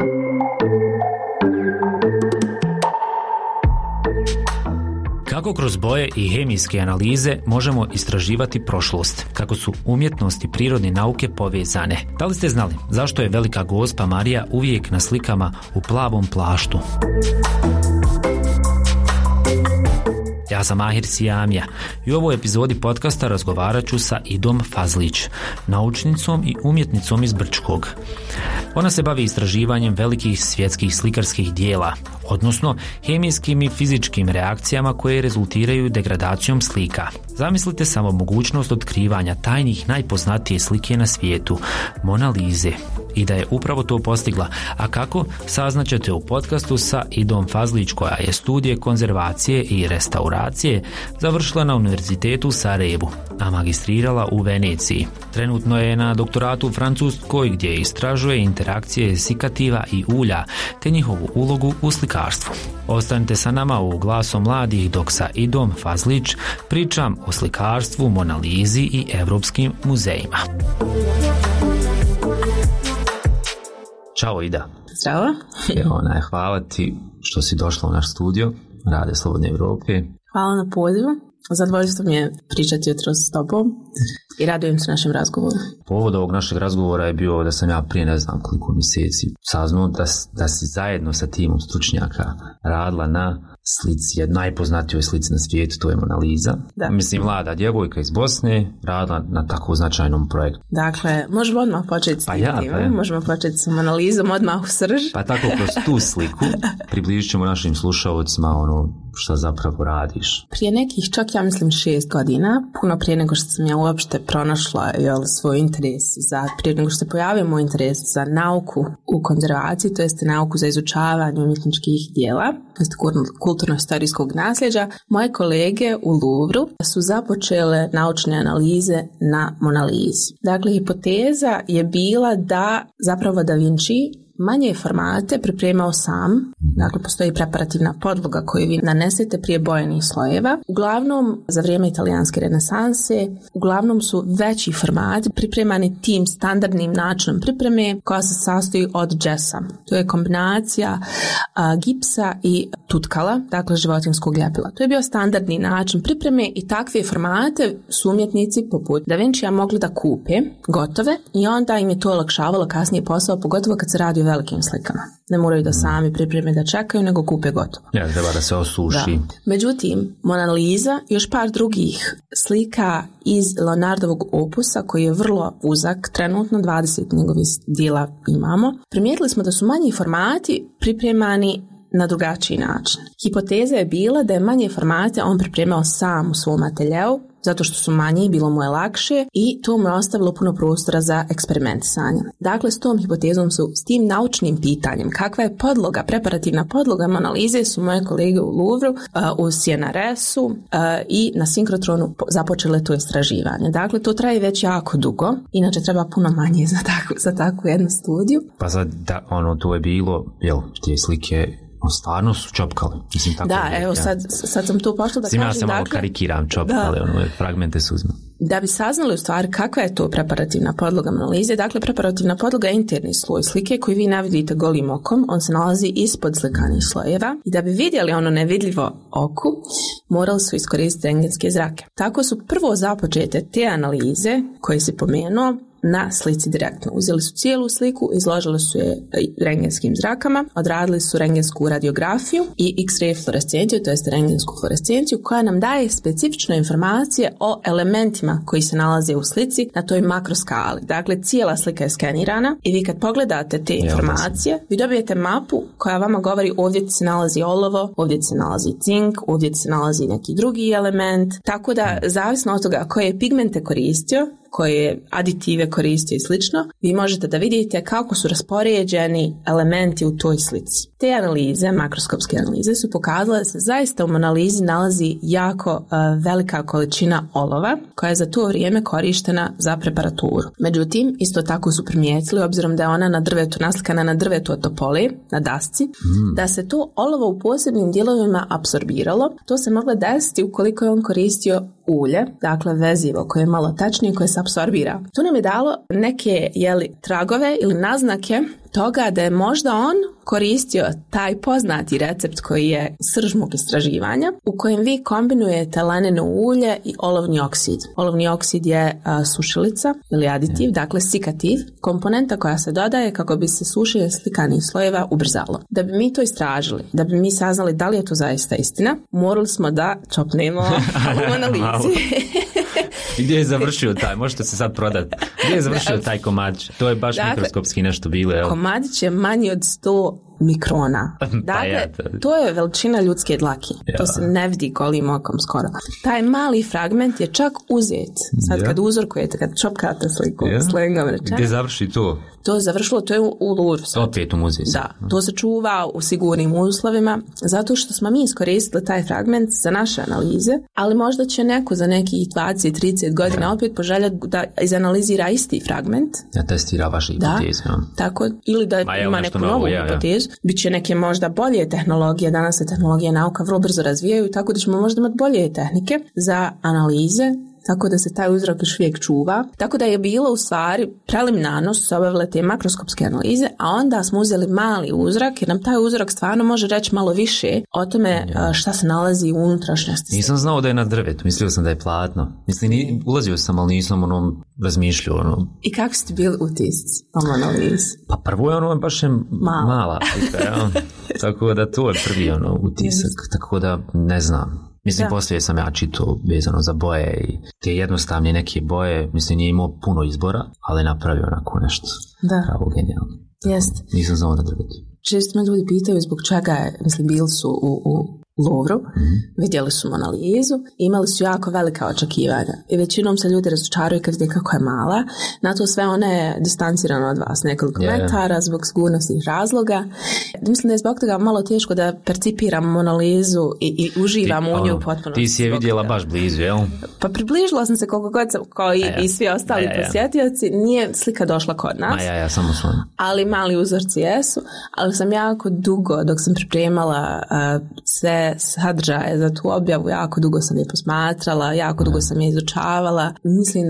Kako kroz boje i hemijske analize možemo istraživati prošlost, kako su umjetnost i prirodne nauke povezane. Da li ste znali zašto je Velika Gospa Marija uvijek na slikama u plavom plaštu? Ja sam Mahir Sijamija i u ovoj epizodi podcasta razgovarat ću sa Idom Fazlić, naučnicom i umjetnicom iz Brčkog. Ona se bavi istraživanjem velikih svjetskih slikarskih dijela, odnosno hemijskim i fizičkim reakcijama koje rezultiraju degradacijom slika. Zamislite samo mogućnost otkrivanja tajnih najpoznatije slike na svijetu, Mona Lise. I da je upravo to postigla, a kako, saznaćete u podcastu sa Idom Fazlić, koja je studije konzervacije i restauracije završila na Univerzitetu u Sarajevu, a magistrirala u Veneciji. Trenutno je na doktoratu u Francuskoj, gdje istražuje interakcije sikativa i ulja, te njihovu ulogu u slikarstvu. Ostanite sa nama u Glasu mladih dok sa Idom Fazlić pričam o slikarstvu, Mona Lisi i evropskim muzejima. Ćao Ida. Zdravo. Hvala ti što si došla u naš studio Rade Slobodne Evrope. Hvala na pozivu. Zadovoljstvo mi je pričati jutro s tobom i radujem se našem razgovoru. Povod ovog našeg razgovora je bio da sam ja prije ne znam koliko mjeseci saznao da si zajedno sa timom stručnjaka radila na slici, najpoznatijoj slici na svijetu, to je Mona Lisa. Da. Mislim, mlada djevojka iz Bosne radila na tako značajnom projektu. Dakle, možemo odmah početi s tim. Možemo početi s Mona Lisom odmah u srž. Pa tako kroz tu sliku približit ćemo našim slušalcima što zapravo radiš. Prije nekih, čak ja mislim 6 godina, puno prije nego što sam ja uopšte pronašla svoj interes prije nego što se pojavio moj interes za nauku u konzervaciji, to jest nauku za izučavanje umjetničkih dijela, to jest kulturno-historijskog nasljeđa, moje kolege u Louvru su započele naučne analize na Mona Lisi. Dakle, hipoteza je bila da zapravo Da Vinci manje formate pripremao sam, dakle postoji preparativna podloga koju vi nanesete prije bojenih slojeva. Uglavnom, za vrijeme italijanske renesanse, uglavnom su veći formati pripremani tim standardnim načinom pripreme koja se sastoji od džesa. To je kombinacija gipsa i tutkala, dakle životinjskog ljepila. To je bio standardni način pripreme i takve formate su umjetnici poput Da Vincija mogli da kupe gotove i onda im je to olakšavalo kasnije posao, pogotovo kad se radi o velikim slikama. Ne moraju da sami pripreme da čekaju, nego kupe gotovo. Ja, treba da se osuši. Da. Međutim, Mona Lisa i još par drugih slika iz Leonardovog opusa, koji je vrlo uzak, trenutno 20 njegovih dijela imamo, primijetili smo da su manji formati pripremani na drugačiji način. Hipoteza je bila da je manje formate on pripremao sam u svom ateljeu, zato što su manji, bilo mu je lakše i to mu je ostavilo puno prostora za eksperimentisanje. Dakle, s tom hipotezom s tim naučnim pitanjem, kakva je podloga, preparativna podloga Mona Lise, su moje kolege u Louvru, u CNRS-u i na sinkrotronu započele to istraživanje. Dakle, to traje već jako dugo, inače treba puno manje za takvu jednu studiju. Pa sad, to je bilo, te slike stvarno su čopkali. Mislim, tako da, evo, sad sam tu pošla da kažem. Ja se malo karikiram, čopkali, fragmente su uzme. Da bi saznali u stvari kakva je to preparativna podloga Mona Lise, dakle preparativna podloga je interni sloj slike koji vi ne vidite golim okom, on se nalazi ispod slikanih slojeva i da bi vidjeli ono nevidljivo oku, morali su iskoristiti rentgenske zrake. Tako su prvo započete te analize koje si pomenuo na slici direktno. Uzeli su cijelu sliku, izložili su je rentgenskim zrakama, odradili su rentgensku radiografiju i X-ray fluorescenciju, to jest rentgensku fluorescenciju, koja nam daje specifične informacije o elementima koji se nalaze u slici na toj makroskali. Dakle, cijela slika je skenirana i vi kad pogledate te informacije, vi dobijete mapu koja vama govori ovdje se nalazi olovo, ovdje se nalazi cink, ovdje se nalazi neki drugi element. Tako da, zavisno od toga koje pigmente koristio, koje aditive koristio i slično, vi možete da vidite kako su raspoređeni elementi u toj slici. Te analize, makroskopske analize, su pokazale da se zaista u Mona Lisi nalazi jako velika količina olova koja je za to vrijeme korištena za preparaturu. Međutim, isto tako su primijetili, obzirom da je ona na drvetu, naslikana na drvetu od topole, na dasci, da se to olovo u posebnim dijelovima apsorbiralo. To se moglo desiti ukoliko je on koristio ulje, dakle vezivo koje je malo tačnije, koje se apsorbira. To nam je dalo neke tragove ili naznake toga da je možda on koristio taj poznati recept koji je srž mog istraživanja, u kojem vi kombinujete laneno ulje i olovni oksid. Olovni oksid je sušilica ili aditiv, dakle sikativ, komponenta koja se dodaje kako bi se sušenje slikanih slojeva ubrzalo. Da bi mi to istražili, da bi mi saznali da li je to zaista istina, morali smo da čopnemo u analizi. Gdje je završio taj? Možete se sad prodati. Gdje je završio taj komadić? To je baš mikroskopski nešto bilo. Evo. Komadić je manji od 100 mikrona. Dakle, to je veličina ljudske dlake. To se ne vidi golim okom skoro. Taj mali fragment je čak uzet. Sad kad uzorkujete, kad čopkate sliku, slengom rečeno. Gdje završi to? To je završilo, to je u Louvru. Opet u muzeju. Da, to se čuva u sigurnim uslovima, zato što smo mi iskoristili taj fragment za naše analize, ali možda će neko za nekih 20-30 godina opet poželjati da izanalizira isti fragment. Ja testira vaše hipoteze. Tako, ili da ima neku novu hipotezu. Biće neke možda bolje tehnologije, danas se tehnologija i nauka vrlo brzo razvijaju, tako da ćemo možda imati bolje tehnike za analize, tako da se taj uzrak još uvijek čuva. Tako da je bilo u stvari preliminarno su se obavile te makroskopske analize, a onda smo uzeli mali uzrak jer nam taj uzrak stvarno može reći malo više o tome šta se nalazi u unutrašnjosti. Nisam znao da je na drvetu, mislio sam da je platno. Mislim, ulazio sam, ali nisam razmišljao. I kako ste bili utisci o analizi? Pa prvo je baš je mala slika, tako da to je prvi utisak, tako da ne znam. Mislim, poslije sam ja čitao vezano za boje i te jednostavne neke boje, mislim, nije imao puno izbora, ali napravio onako nešto pravo genijalno. Jeste. Nisam znao da drvetu. Često me ljudi pitaju zbog čega je, mislim, bili su u Louvru, vidjeli su analizu, imali su jako velika očekivanja i većinom se ljudi razočaraju kad vide kako je mala, na to sve ona je distancirana od vas nekoliko metara zbog sigurnosnih razloga. Mislim da je zbog toga malo teško da percipiramo analizu i uživamo u nju potpuno. Ti si je vidjela baš blizu, jel? Pa približila sam se koliko god sam, kao i svi ostali posjetioci, nije slika došla kod nas. Samo sam. Ali mali uzorci jesu, ali sam jako dugo, dok sam pripremala sve sadržaje za tu objavu, jako dugo sam je posmatrala, jako dugo sam je izučavala. Mislim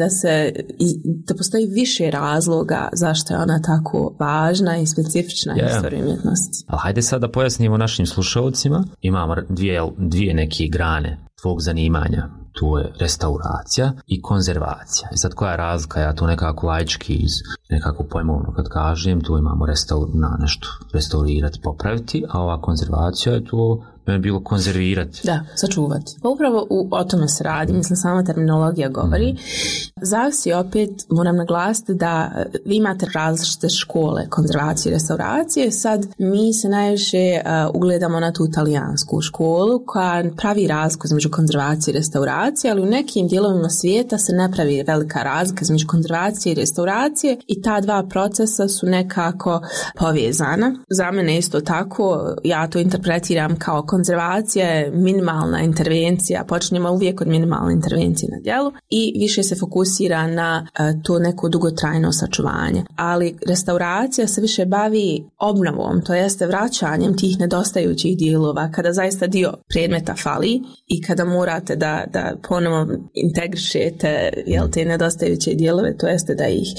da postoji više razloga zašto je ona tako važna i specifična istorija umjetnosti. Ali hajde sad da pojasnimo našim slušalcima. Imamo dvije neke grane tvog zanimanja. Tu je restauracija i konzervacija. I sad koja je razlika? Ja tu nekako laički iz nekako pojmovno kad kažem, tu imamo nešto restaurirati, popraviti, a ova konzervacija je tu bilo konzervirati. Da, sačuvati. Pa upravo o tome se radi, mislim sama terminologija govori. Zavisi opet, moram naglasiti da vi imate različite škole konzervacije i restauracije. Sad mi se najviše ugledamo na tu talijansku školu koja pravi razliku između konzervacije i restauracije, ali u nekim dijelovima svijeta se ne pravi velika razlika između konzervacije i restauracije i ta dva procesa su nekako povezana. Za mene isto tako, ja to interpretiram kao konzervacija je minimalna intervencija, počinjemo uvijek od minimalne intervencije na djelu i više se fokusira na to neko dugotrajno sačuvanje. Ali restauracija se više bavi obnovom, to jeste vraćanjem tih nedostajućih dijelova, kada zaista dio predmeta fali i kada morate da ponovo integrišete te nedostajuće dijelove, to jeste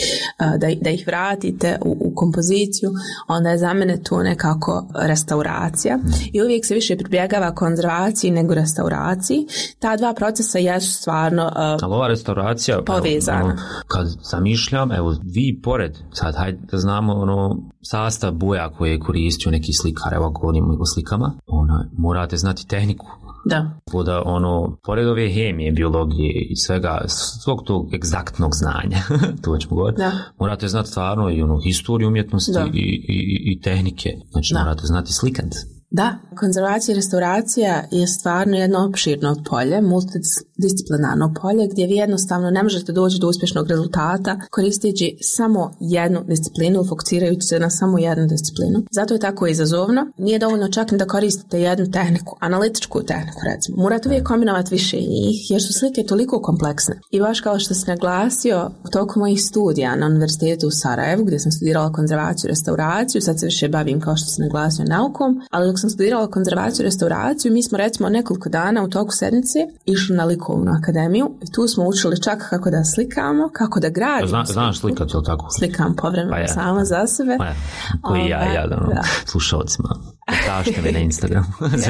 da ih vratite u kompoziciju, onda je za mene to nekako restauracija i uvijek se više pribjegava konzervaciji nego restauraciji. Ta dva procesa jesu stvarno ali ova restauracija povezana. Kad zamišljam, evo vi pored, sad hajde da znamo sastav boja koje je koristio neki slikar, evo govorimo o slikama, morate znati tehniku. Da. Da pored ove hemije, biologije i svog tog egzaktnog znanja, to ćemo govoriti, morate znati stvarno i historiju umjetnosti i tehnike. Znači morate znati slikati. Da, konzervacija i restauracija je stvarno jedno opširno polje, multidisciplinarno polje gdje vi jednostavno ne možete doći do uspješnog rezultata koristeći samo jednu disciplinu, fokusirajući se na samo jednu disciplinu. Zato je tako izazovno. Nije dovoljno čak ni da koristite jednu tehniku, analitičku tehniku recimo. Morate uvijek kombinovati više njih jer su slike toliko kompleksne. I baš kao što sam naglasio, tokom mojih studija na Univerzitetu u Sarajevu gdje sam studirala konzervaciju i restauraciju, sad se više bavim kao što sam naglasio naukom, ali dok dok sam studirala konzervaciju i restauraciju, mi smo recimo nekoliko dana u toku sedmice išli na likovnu akademiju i tu smo učili čak kako da slikamo, kako da gradimo. Znaš slikati, ili tako? Slikam povremeno sama za sebe. Koji ja slušalcima. Tašte me na Instagramu.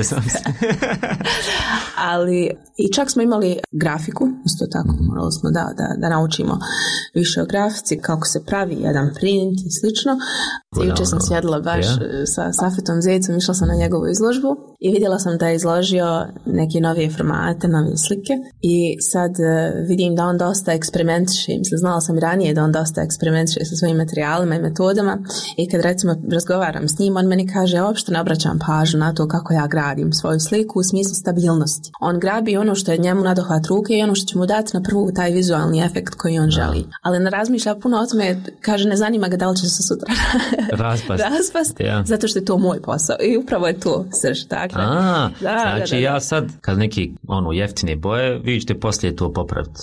Ali i čak smo imali grafiku, isto tako, morali smo da naučimo više o grafici, kako se pravi jedan print i slično. Jučer sam sjedila baš sa Safetom Zecom, išla sam na njegovu izložbu i vidjela sam da je izložio neke novije formate, novije slike i sad vidim da on dosta eksperimentiše. Mislim, znala sam i ranije da on dosta eksperimentiše sa svojim materijalima i metodama i kad recimo razgovaram s njim, on meni kaže, uopšte ne obraćam pažnju na to kako ja gradim svoju sliku u smislu stabilnosti. On grabi ono što je njemu na dohvat ruke i ono što će mu dati na prvu taj vizualni efekt koji on želi. Ali ne razmišlja puno o tome, kaže, ne zanima ga da li će se sutra raspast, zato što je to moj posao i upravo je to srž. Dakle, znači ja sad kad neki jeftine boje, vi ćete poslije to popraviti.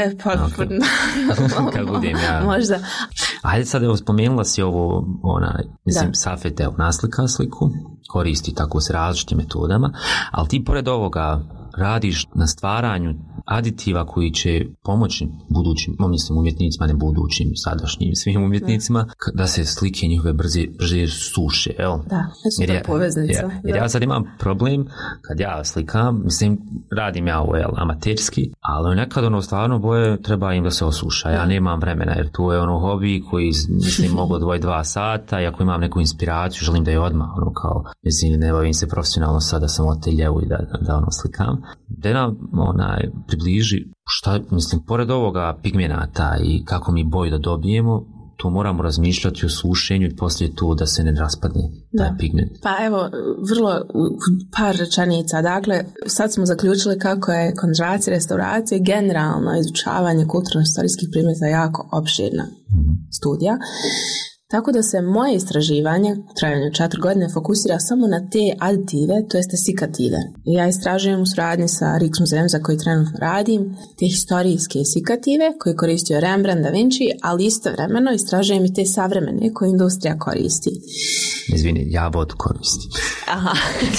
Kad budem ja. Možda. Ajde sad, spomenula si ovo, Safet naslika sliku, koristi tako s različitim metodama, ali ti pored ovoga radiš na stvaranju aditiva koji će pomoći budućim, mislim umjetnicima, ne budućim, sadašnjim svim umjetnicima, da se slike njihove brže suše, jel? Da, to je poveznica. Jer ja sad imam problem, kad ja slikam, mislim, radim ja ovo, amaterski, ali nekad stvarno boje treba im da se osuša, ja nemam vremena, jer to je hobi koji, mislim, mogu odvojiti 2 sata i ako imam neku inspiraciju, želim da je odmah, kao, mislim, ne bavim se profesionalno sad da sam oteljevu i da slikam. Da nam približi šta, mislim, pored ovoga pigmenata i kako mi boju da dobijemo, to moramo razmišljati o sušenju i poslije to da se ne raspadne taj pigment. Pa evo, vrlo par rečenica. Dakle, sad smo zaključili kako je konzervacija, restauracija i generalno izučavanje kulturno-istorijskih predmeta jako opširna studija. Tako da se moje istraživanje, trajanje 4 godine, fokusira samo na te aditive, to jeste sikative. Ja istražujem u suradnji sa Rijksmuzejem za koji trenutno radim, te historijske sikative koje koristio Rembrandt, Da Vinci, ali istovremeno istražujem i te savremene koje industrija koristi. Izvini, ja vodu koristim. Aha.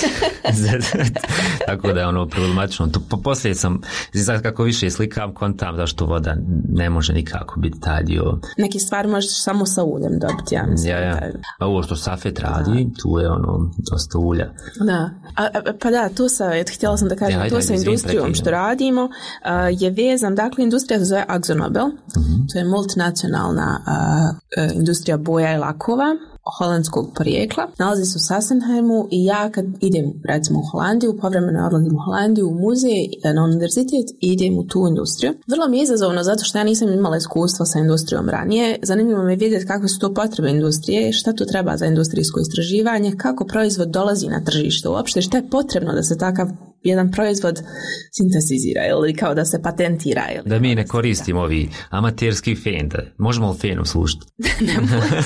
Tako da je problematično. Poslije sam, sad kako više slikam, kontam zašto voda ne može nikako biti taj dio. Neki stvar možeš samo sa uljem dobiti. A ovo što Safet radi, tu je dosta ulja. Da. Pa da, to htjela sam da kažem, to sa industrijom što radimo je vezan, dakle industrija se zove AkzoNobel, to je multinacionalna industrija boja i lakova holandskog porijekla. Nalazi se u Sassenheimu i ja kad idem recimo u Holandiju, povremeno odlazim u Holandiju u muzej, na univerzitet i idem u tu industriju. Vrlo mi je izazovno zato što ja nisam imala iskustva sa industrijom ranije. Zanimljivo me vidjeti kakve su to potrebe industrije, šta tu treba za industrijsko istraživanje, kako proizvod dolazi na tržište uopšte, šta je potrebno da se takav jedan proizvod sintetizira ili kao da se patentira. Ili da mi ne koristimo ovi amaterski fen, možemo li fenom slušati? Ne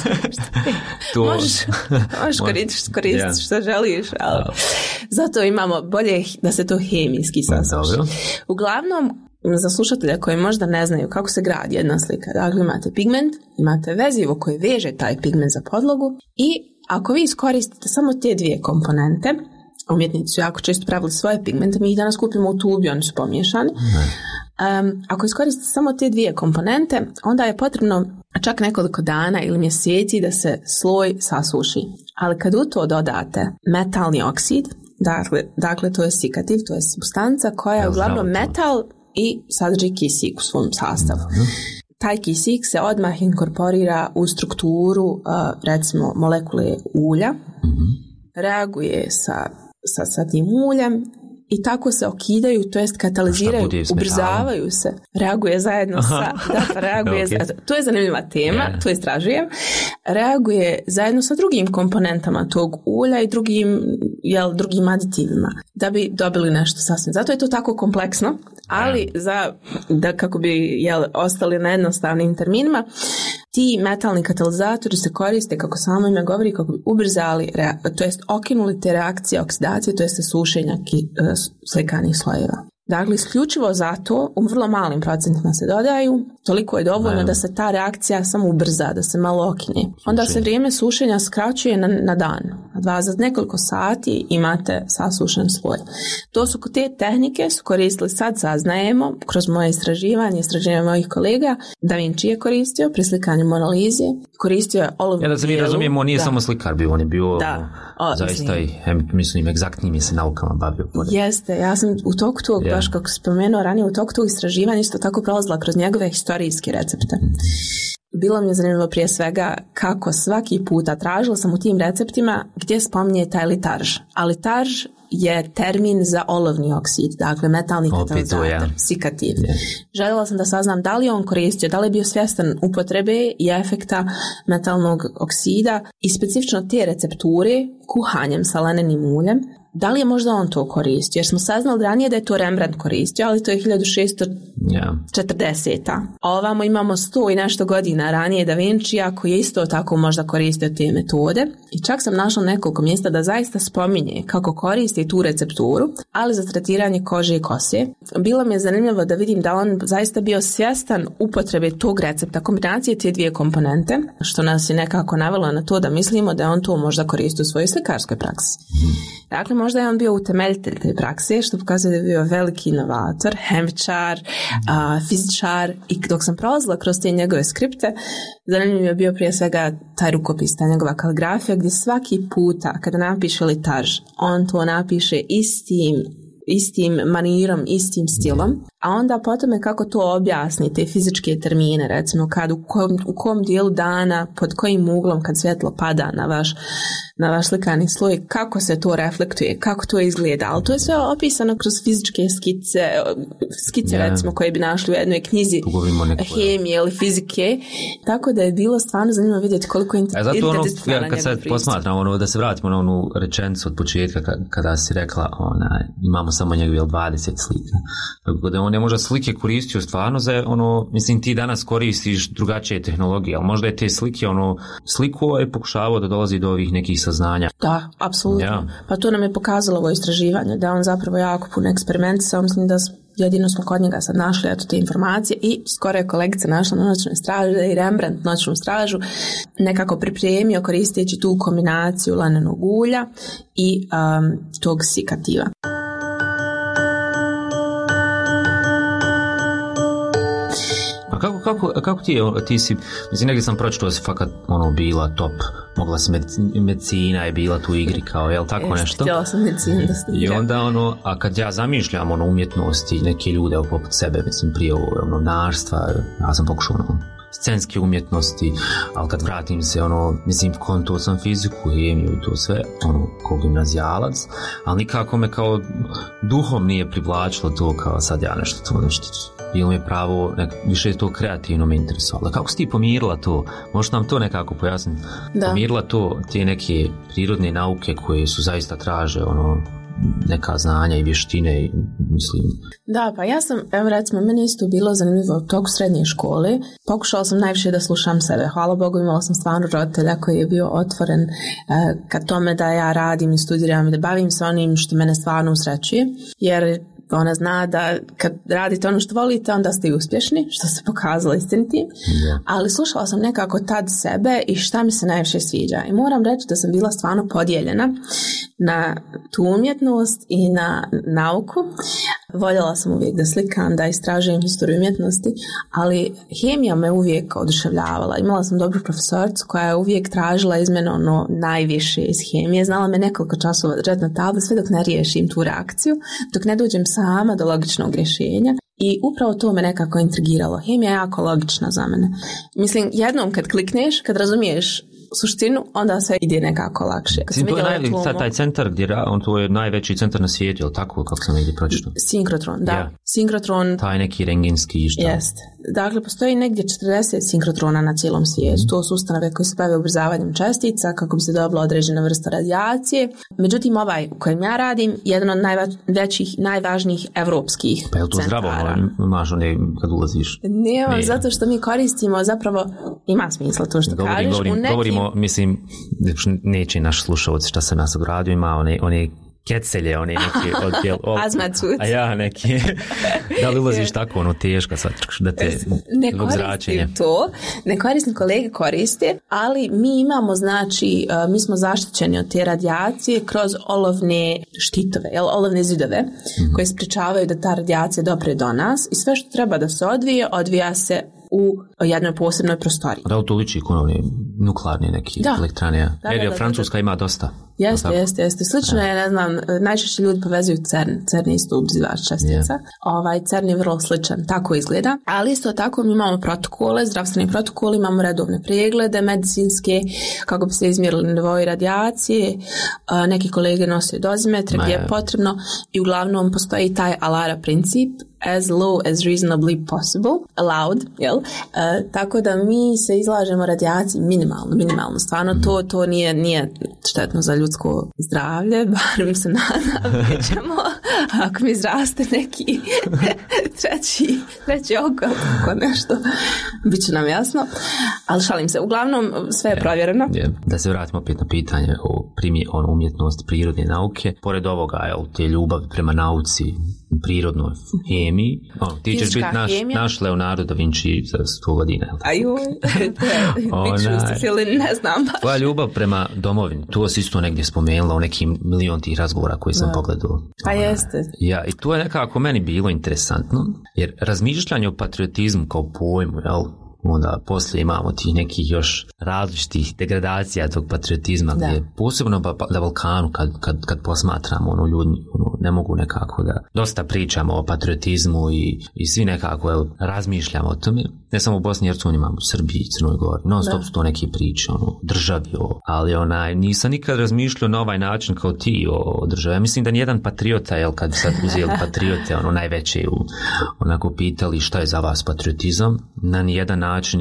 možeš koristiti što želiš, ali zato imamo bolje da se to hemijski sasuši. Uglavnom, za slušatelja koji možda ne znaju kako se gradi jedna slika, dakle imate pigment, imate vezivo koje veže taj pigment za podlogu i ako vi iskoristite samo te 2 komponente, umjetnici su jako često pravili svoje pigmente, mi ih danas kupimo u tubi, oni su pomiješani. Ako iskoristite samo te 2 komponente, onda je potrebno čak nekoliko dana ili mjeseci da se sloj sasuši. Ali kad u to dodate metalni oksid, dakle to je sikativ, to je supstanca koja je uglavnom metal i sadrži kisik u svom sastavu. Taj kisik se odmah inkorporira u strukturu recimo molekule ulja, reaguje sa tim uljem i tako se okidaju, to jest kataliziraju, ubrzavaju se, reaguje zajedno sa, to je zanimljiva tema, to istražujem, reaguje zajedno sa drugim komponentama tog ulja i drugim aditivima, da bi dobili nešto sasvim. Zato je to tako kompleksno, ali kako bi ostali na jednostavnim terminima, ti metalni katalizatori se koriste, kako samo ime govori, kako bi ubrzali, to jest okinuli te reakcije oksidacije, to jest sušenja slikanih slojeva. Dakle, isključivo zato u vrlo malim procentima se dodaju, toliko je dovoljno da se ta reakcija samo ubrza, da se malo okine. Onda se vrijeme sušenja skraćuje na dan. a za nekoliko sati imate sasušen sloj. Te tehnike su koristili, sad saznajemo, kroz moje istraživanje mojih kolega, Da Vinci je koristio pri slikanju Mona Lise, koristio je olovnu bijelu. Da se mi razumijemo, on nije samo slikar bio, on je bio zaista mislim, egzaktnim je se naukama bavio. Jeste, ja sam u toku tog, baš kako spomenuo ranije, u toku tog istraživanja isto tako prolazila kroz njegove historijske recepte. Bilo mi je zanimljivo prije svega kako svaki puta tražila sam u tim receptima gdje spominje taj litarž. A litarž je termin za olovni oksid, dakle metalni katalizator, sikativ. Željela sam da saznam da li on koristio, da li je bio svjestan upotrebe i efekta metalnog oksida i specifično te recepture kuhanjem sa lanenim uljem. Da li je možda on to koristio? Jer smo saznali ranije da je to Rembrandt koristio, ali to je 1640. A ovamo imamo 100 i nešto godina ranije Da Vincija koji je isto tako možda koristio te metode. I čak sam našla nekoliko mjesta da zaista spominje kako koristi tu recepturu, ali za tretiranje kože i kose. Bilo mi je zanimljivo da vidim da on zaista bio svjestan upotrebe tog recepta, kombinacije te dvije komponente, što nas je nekako navelo na to da mislimo da on to možda koristi u svojoj slikarskoj praksi. Dakle, možda je on bio utemeljitelj te prakse, što pokazuje da je bio veliki inovator, hemičar, fizičar, i dok sam prolazila kroz te njegove skripte, zanimljiv je bio prije svega taj rukopis, ta njegova kaligrafija, gdje svaki puta kada napiše litarž, on to napiše istim manirom, istim stilom, a onda potom je kako to objasni, te fizičke termine, recimo kad u kom dijelu dana, pod kojim uglom kad svjetlo pada na vaš slikani sloj, kako se to reflektuje, kako to izgleda, ali to je sve opisano kroz fizičke skice recimo koje bi našli u jednoj knjizi hemije ili fizike, tako da je bilo stvarno zanimljivo vidjeti koliko interdisciplinaran njegov pristup. Kad sad posmatram, da se vratimo na onu rečenicu od početka kada si rekla imamo samo njegove 20 slika, tako da on je možda slike koristio stvarno za mislim ti danas koristiš drugačije tehnologije, ali možda je te slike sliku je pokušavao da dolazi do ovih nekih saznanja. Da, apsolutno. Pa to nam je pokazalo ovo istraživanje, da on zapravo jako puno eksperimentisao, mislim da jedino smo kod njega sad našli te informacije i skoro je kolegica našla na noćnoj straži da je Rembrandt noćnu stražu nekako pripremio koristeći tu kombinaciju lanenog ulja i tog sikativa. Kako ti si, mislim, negdje sam pročitao da si fakat bila top, mogla si medicina je bila tu igri kao, jel tako nešto? Htjela sam medicinu da studiram. I onda a kad ja zamišljam umjetnosti, neke ljude poput sebe, mislim prije novinarstva, ja sam pokušao scenske umjetnosti, ali kad vratim se, mislim, konto sam fiziku, hemiju i to sve, kao gimnazijalac, ali nikako me kao duhom nije privlačilo to kao sad ja nešto bilo mi je pravo, više je to kreativno me interesovalo. Kako si ti pomirila to? Možeš nam to nekako pojasniti? Da. Pomirila to, te neke prirodne nauke koje su zaista traže neka znanja i vještine, mislim. Da, pa ja sam, evo recimo, meni isto bilo zanimljivo u toku srednje škole. Pokušala sam najviše da slušam sebe. Hvala Bogu, imala sam stvarno roditelja koji je bio otvoren ka tome da ja radim i studiram i da bavim se onim što mene stvarno usrećuje, jer ona zna da kad radite ono što volite, onda ste i uspješni, što se pokazalo istinitim. Ali slušala sam nekako tad sebe i šta mi se najviše sviđa. I moram reći da sam bila stvarno podijeljena na tu umjetnost i na nauku. Voljela sam uvijek da slikam, da istražujem historiju umjetnosti, ali hemija me uvijek oduševljavala. Imala sam dobru profesoricu koja je uvijek tražila iz mene najviše iz hemije. Znala me nekoliko časova držati na tabli sve dok ne riješim tu reakciju, dok ne dođem sama do logičnog rješenja. I upravo to me nekako intrigiralo. Hemija je jako logična za mene. Mislim, jednom kad klikneš, kad razumiješ suštinu, onda sve ide nekako lakše. To je taj centar gdje to je najveći centar na svijetu, je li tako, kako sam negdje pročitao? Sinkrotron, da. Yeah. Sinkrotron. Taj neki rengenski šta? Jeste. Dakle, postoji negdje 40 sinkrotrona na cijelom svijetu. To su ustanove koje se bave ubrzavanjem čestica kako bi se dobila određena vrsta radijacije. Međutim, ovaj u kojem ja radim, jedan od najvećih, najvažnijih evropskih centara. Pa je li to zdravo, imaš kad ulaziš? Nema, zato što mi koristimo, zapravo ima smisla to što kažeš. Govorimo, mislim, neće naš slušalac šta se nas ogradio, ima one kecelje, one neki azmatut. A ja neki, da li ulaziš tako ono teška sad, da te zbog zračenja? Ne koristim, kolege koriste, ali mi imamo, znači, mi smo zaštićeni od te radijacije kroz olovne štitove, olovne zidove, koje sprečavaju da ta radijacija dopre do nas i sve što treba da se odvija se u jednoj posebnoj prostoriji. Da li to liči kod one nuklearne neki elektrane? Jer Francuska ima dosta. Jeste. Slično je, ne znam, najčešće ljudi povezuju CERN. CERN je isto obzivač čestica. CERN je vrlo sličan, tako izgleda. Ali isto tako mi imamo protokole, zdravstveni protokol, imamo redovne preglede medicinske, kako bi se izmjerili nivoi radijacije, neki kolege nose dozimetre gdje je potrebno i uglavnom postoji taj ALARA princip, as low as reasonably possible, allowed, jel? Tako da mi se izlažemo radijaciji minimalno. Stvarno to nije štetno za ljudsko zdravlje, barem se nadam, ćemo, ako mi izraste neki treći oko nešto, bit će nam jasno, ali šalim se, uglavnom sve je provjereno. Da se vratimo opet na pitanje o umjetnosti prirodne nauke, pored ovoga, te ljubavi prema nauci, prirodnoj hemiji, ti ćeš biti naš Leonardo da Vinci za 100 godina. Ne znam baš. Tvoja ljubav prema domovini, to si isto negdje spomenula u nekim milion tih razgovora koji sam pogledao. Pa jeste. Ja, i to je nekako meni bilo interesantno, jer razmišljanje o patriotizmu kao pojmu, jel, onda poslije imamo tih nekih još različitih degradacija tog patriotizma, gdje posebno na Balkanu kad posmatramo ljudi ne mogu nekako da dosta pričamo o patriotizmu i svi nekako razmišljamo o tome. Ne samo u Bosni i Hercegovini, imamo u Srbiji i Crnoj Gori, non stop su to neke priče državi, ali nisam nikad razmišljao na ovaj način kao ti o državi. Ja mislim da nijedan patriota, kad sad uzeli patriote najveće onako pitali šta je za vas patriotizam, na nijedan način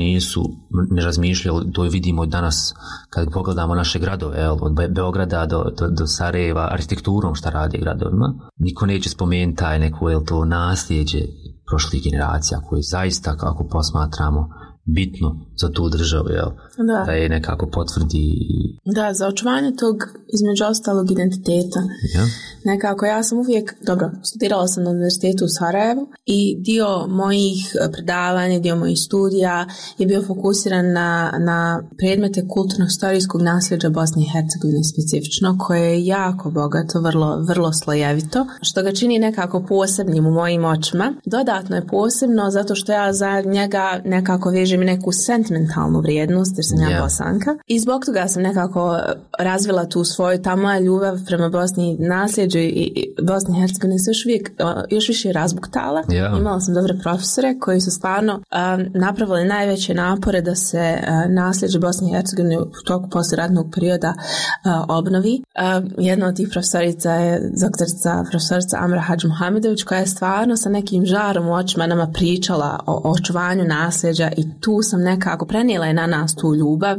ne razmišljali. To vidimo danas kad pogledamo naše gradove, od Beograda do Sarajeva, arhitekturom šta radi gradovima. Niko neće spomenuti taj neko to nasljeđe prošlih generacija koje zaista, kako posmatramo, bitno za tu državu, da je nekako potvrdi. Da, za očuvanje tog, između ostalog, identiteta. Nekako, ja sam uvijek, studirala sam na univerzitetu u Sarajevu i dio mojih predavanja, dio mojih studija je bio fokusiran na predmete kulturno-historijskog nasljeđa Bosne i Hercegovine specifično, koje je jako bogato, vrlo slojevito, što ga čini nekako posebnim u mojim očima. Dodatno je posebno zato što ja za njega nekako vežem neku sentimentalnu vrijednost, jer sam ja Bosanka. I zbog toga sam nekako razvila tu svoju, ta moja ljubav prema Bosni, nasljeđu i Bosni i Hercegovine se još više razbuktala. Imala sam dobre profesore koji su stvarno napravili najveće napore da se nasljeđe Bosne i Hercegovine u toku poslijeratnog perioda obnovi. Jedna od tih profesorica je profesorica Amra Hadžmuhamedović, koja je stvarno sa nekim žarom u očima nama pričala o očuvanju nasljeđa i tu sam nekako prenijela je na nas tu ljubav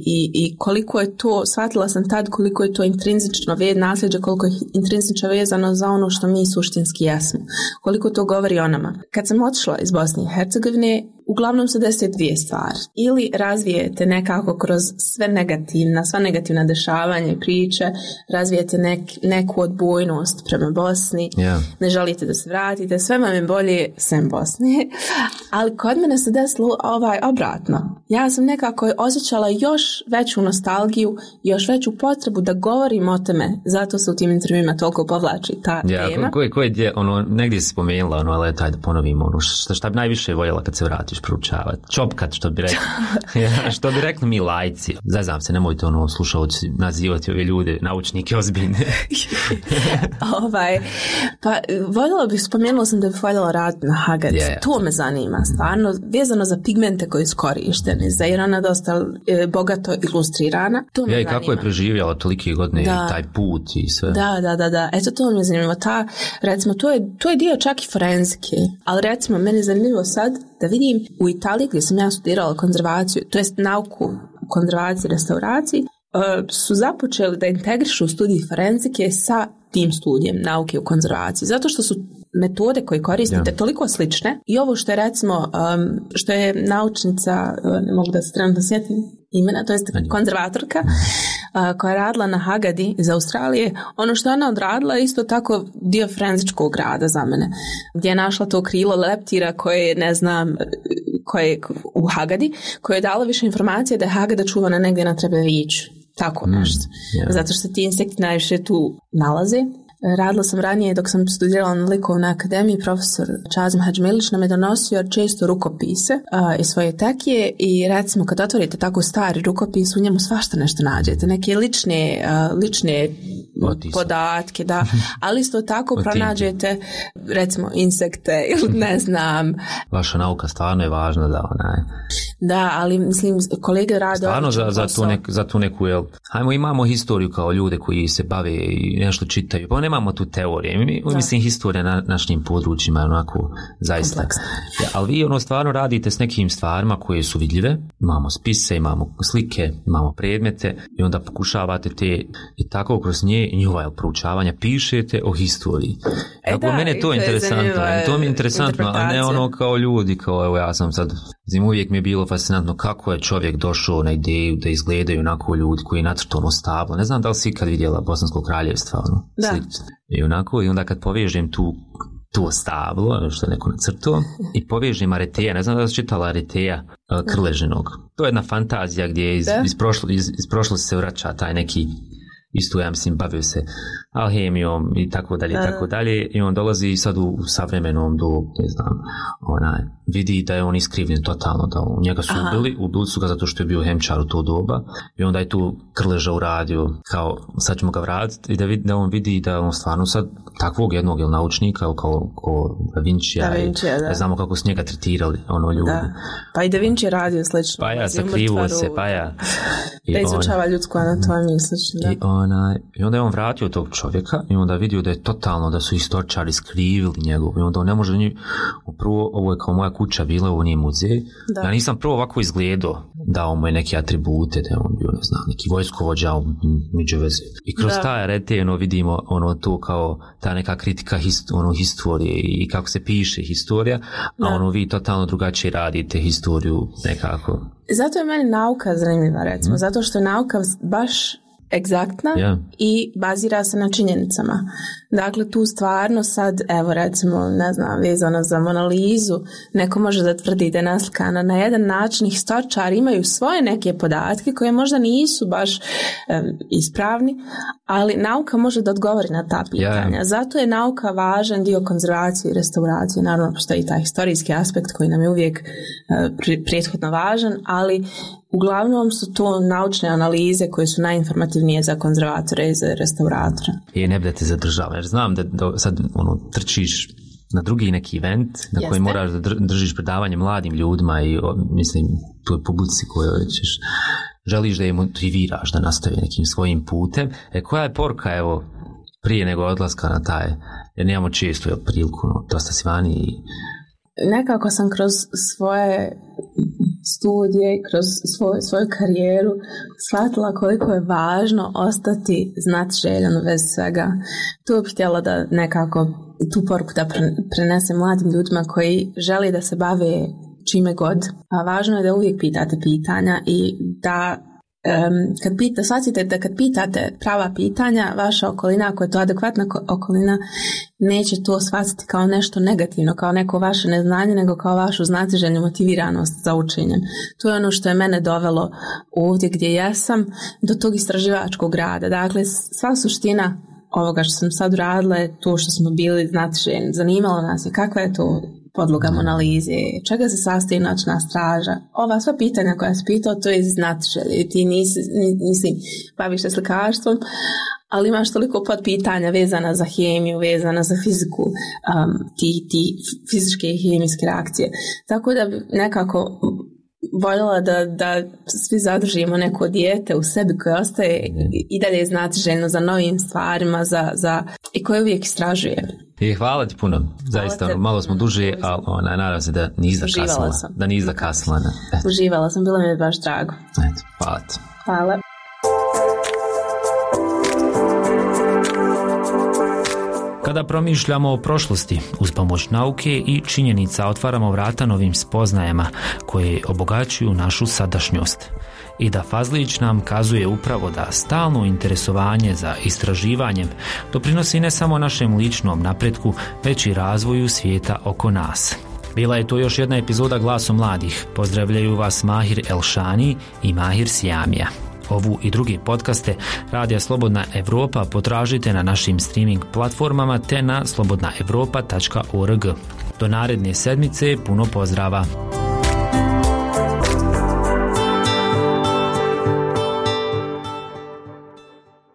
i koliko je to, shvatila sam tad koliko je to intrinzično nasljeđe, koliko je intrinzično vezano za ono što mi suštinski jesmo. Koliko to govori o nama. Kad sam otišla iz Bosne i Hercegovine, uglavnom se desi dvije stvari. Ili razvijete nekako kroz sva negativna dešavanja i priče, razvijete neku odbojnost prema Bosni, ne želite da se vratite, sve vam je bolje sem Bosne. Ali kod mene se desilo obratno. Ja sam nekako osjećala još veću nostalgiju, još veću potrebu da govorim o tome, zato se u tim intervjuima toliko povlači ta tema. Koje negdje si spomenula, ali taj da ponovim, šta bi najviše voljela kad se vratiš proučavati? Čopkat, što bi rekli. Što bi rekli mi lajci. Zazam se, nemojte slušalci nazivati ove ljude, naučnike ozbiljne. Pa spomenula sam da bih voljela raditi na Hagati. To me zanima, stvarno, vezano za pigmente koji su korišteni, za jer ona dosta bogato ilustrirana. To me zanima. I kako je preživjela tolike godine taj put i sve. Da. Eto, to me zanima. Recimo, to je dio čak i forenzike, ali recimo, meni je zanimljivo sad da vidim u Italiji gdje sam ja studirala konzervaciju, to jest nauku konzervaciji i restauraciji, su započeli da integrišu studij forenzike sa tim studijem nauke u konzervaciji, zato što su metode koje koristite toliko slične i ovo što je recimo, što je naučnica, ne mogu da se trenutno sjetim imena, to jest konzervatorka koja je radila na Hagadi iz Australije, ono što je ona odradila je isto tako dio forenzičkog rada za mene, gdje je našla to krilo leptira koje, ne znam, koje u Hagadi, koje je dalo više informacije da je Hagada čuvana negdje na Trebeviću. Tako nešto. Zato što ti insekti najviše tu nalaze. Radila sam ranije dok sam studirala na likovnoj akademiji, profesor Čazim Hadžmilić nam je donosio često rukopise iz svoje tekije i recimo kad otvorite tako stari rukopis u njemu svašta nešto nađete, neke lične podatke, da, ali isto tako pronađete recimo insekte ili ne znam. Vaša nauka stvarno je važna da Da, ali mislim kolege rade stvarno za tu neku, jel, imamo historiju kao ljude koji se bave i nešto čitaju, pa nemamo tu teorije. Mislim, historija na našim područjima je onako zaista. Ja, ali vi stvarno radite s nekim stvarima koje su vidljive. Imamo spise, imamo slike, imamo predmete i onda pokušavate te i tako kroz njihova proučavanja pišete o historiji. Dakle, mene je to interesantno. To mi je interesantno, a ne ono kao ljudi, kao evo ja sam sad, uvijek mi je bilo fascinantno kako je čovjek došao na ideju da izgledaju onako ljudi koji je nacrtano stablo. Ne znam da li si ikad vidjela Bosansko kraljevstvo, I onako, i onda kad povežem to stablo, što je neko nacrtao, i povežem Areteja, ne znam da li si čitala Areteja Krležinog. To je jedna fantazija gdje iz prošlosti se vraća taj neki, isto ja mislim bavio se alhemijom i tako dalje, i on dolazi sad u savremenom dobu, ne znam, vidi da je on iskrivljen totalno, da u njega su ubili su ga zato što je bio hemčar u to doba i onda je tu Krleža uradio kao sad ćemo ga vratiti i da on vidi da on stvarno sad takvog jednog naučnika kao Da Vincija, ne znamo kako su njega tretirali ljudi. Da. Pa i Da Vinci je radio slično. Pa ja, sakrivo se, pa ja. Da izučava ljudsku anatomiju slično. I onda je on vratio tog čovjeka i onda vidio da je totalno, da su istoričari skrivili njegov i onda on ne može prvo, ovo je kao moja kuća bila, ovo nije muzej. Da. Ja nisam prvo ovako izgledao, dao mu je neke atribute, da je on bio, ne znam, neki vojskovođa među veze. I kroz taj Arete vidimo to kao ta neka kritika historije i kako se piše historija, a vi totalno drugačije radite historiju nekako. Zato je meni nauka zanimljiva, recimo, zato što je nauka baš egzaktna i bazira se na činjenicama. Dakle, tu stvarno sad, evo recimo, ne znam, vezano za Mona Lizu, neko može da tvrdi da je naslikana na jedan način, historičari imaju svoje neke podatke koje možda nisu baš ispravni, ali nauka može da odgovori na ta pitanja. Zato je nauka važan dio konzervacije i restauracije. Naravno, postoji taj historijski aspekt koji nam je uvijek prethodno važan, ali uglavnom su to naučne analize koje su najinformativnije za konzervatore i za restauratore. I ne bi da te zadržava, jer znam da sad trčiš na drugi neki event na koji moraš da držiš predavanje mladim ljudima i mislim toj publici kojoj ćeš želiš da je motiviraš da nastavi nekim svojim putem. Koja je poruka, evo, prije nego odlaska na taj, jer nemamo često priliku, dosta si vani i nekako sam kroz svoje studije, kroz svoju karijeru shvatila koliko je važno ostati znatiželjan bez svega. Tu bih htjela da nekako tu poruku da prenesem mladim ljudima koji žele da se bave čime god. A važno je da uvijek pitate pitanja i da shvatite da kad pitate prava pitanja, vaša okolina, ako je to adekvatna okolina, neće to shvatiti kao nešto negativno, kao neko vaše neznanje, nego kao vašu znatiželjnu motiviranost za učenjem. To je ono što je mene dovelo ovdje gdje jesam, do tog istraživačkog rada. Dakle, sva suština ovoga što sam sad uradila je to što smo bili znatiželjni. Zanimalo nas je kakva je to podloga Mona Lize, čega se sastoji noćna straža. Ova sva pitanja koja si pitao, to je znatiželje. Ti nisi baviš se slikarstvom, ali imaš toliko podpitanja vezana za hemiju, vezana za fiziku, ti fizičke i hemijske reakcije. Tako da bi nekako voljela da svi zadržimo neko dijete u sebi koje ostaje i dalje znatiželjno za novim stvarima i koje uvijek istražuje. I hvala ti puno, zaista malo smo duže, ali nadam se da nisi zakasnila. Uživala sam, bilo mi je baš drago. Hvala ti. Hvala. Kada promišljamo o prošlosti, uz pomoć nauke i činjenica otvaramo vrata novim spoznajama koje obogaćuju našu sadašnjost. I da Fazlić nam kazuje upravo da stalno interesovanje za istraživanjem doprinosi ne samo našem ličnom napretku, već i razvoju svijeta oko nas. Bila je to još jedna epizoda Glasom mladih. Pozdravljaju vas Mahir Elšani i Mahir Siamija. Ovu i drugi podcaste Radija Slobodna Evropa potražite na našim streaming platformama te na slobodnaevropa.org. Do naredne sedmice puno pozdrava!